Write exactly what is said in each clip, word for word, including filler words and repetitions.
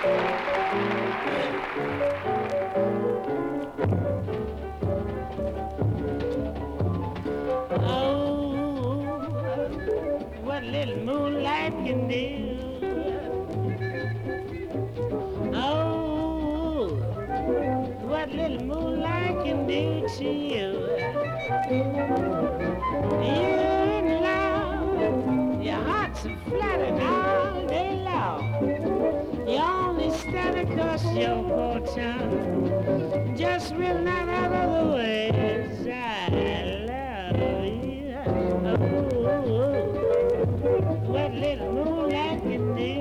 Oh, what little moonlight can do. Oh, what little moonlight can do to you. You're in love, your heart's flattered all day long. You only stand across your poor tongue, just will not utter the words I love you. Oh, what little moonlight can do.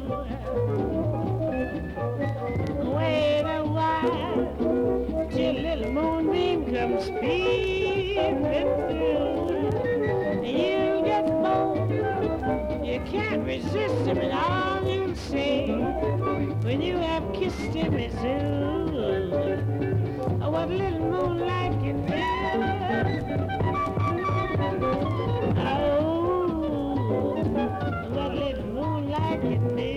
Wait a while till little moonbeam comes peeping through. You get bold, you can't resist him, and all you say when you have kissed him is ooh, what little moonlight can do. Oh, what little moonlight can do.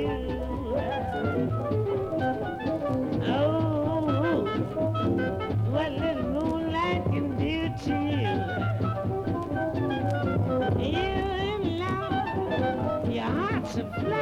Oh, what little moonlight can do to you. You're in love, your heart's a flat.